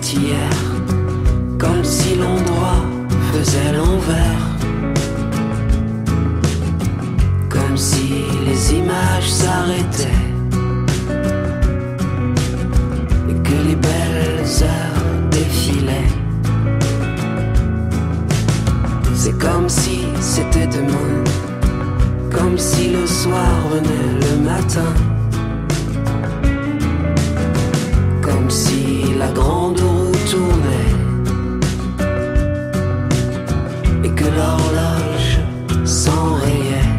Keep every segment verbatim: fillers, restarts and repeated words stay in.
c'était hier, comme si l'endroit faisait l'envers, comme si les images s'arrêtaient et que les belles heures défilaient. C'est comme si c'était demain, comme si le soir venait le matin, comme si la grande roue tournait et que l'horloge s'enrayait.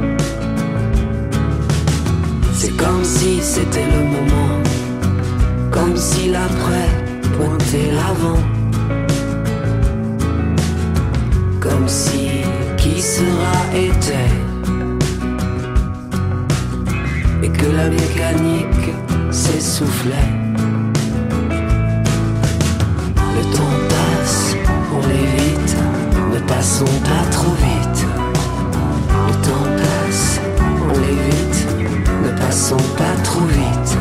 C'est comme si c'était le moment, comme si l'après pointait l'avant, comme si qui sera était, et que la mécanique s'essoufflait. Le temps passe, on l'évite, ne passons pas trop vite. Le temps passe, on l'évite, ne passons pas trop vite.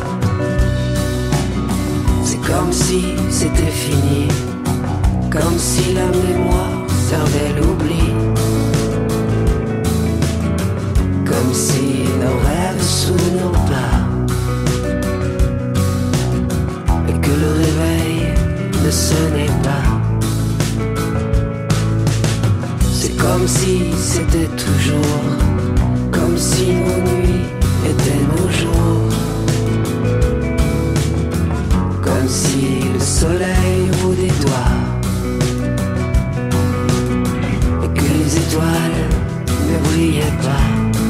C'est comme si c'était fini, comme si la mémoire servait l'oubli, comme si nos rêves sous nos pas, et que le réveil ne sonnait pas. C'est comme si c'était toujours, comme si nos nuits étaient nos jours, comme si le soleil vous des doigts et que les étoiles ne brillaient pas.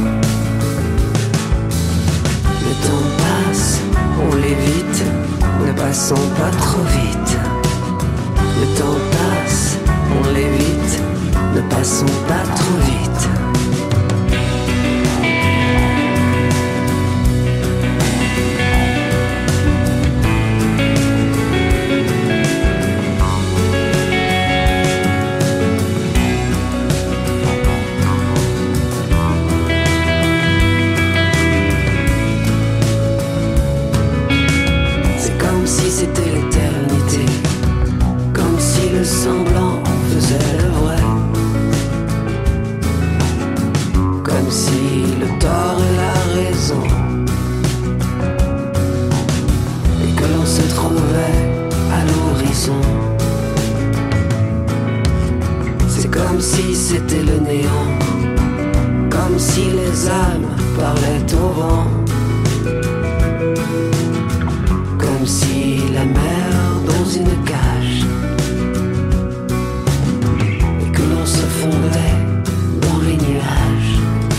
Le temps passe, on l'évite, ne passons pas trop vite. Le temps passe, on l'évite, ne passons pas trop vite. C'était l'éternité, comme si le semblant faisait le vrai, comme si le tort et la raison, et que l'on se trouvait à l'horizon. C'est comme si c'était le néant, comme si les âmes parlaient au vent, comme si la mer dans une cage, et que l'on se fondait dans les nuages.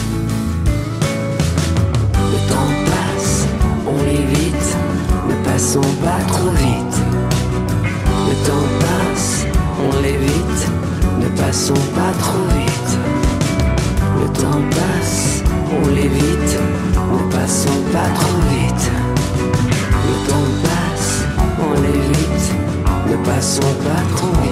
Le temps passe, on l'évite, ne passons pas trop vite. Le temps passe, on l'évite, ne passons pas trop vite. Le temps passe, on l'évite, ne passons pas trop vite. Le temps passe, on l'évite, ne passons pas trop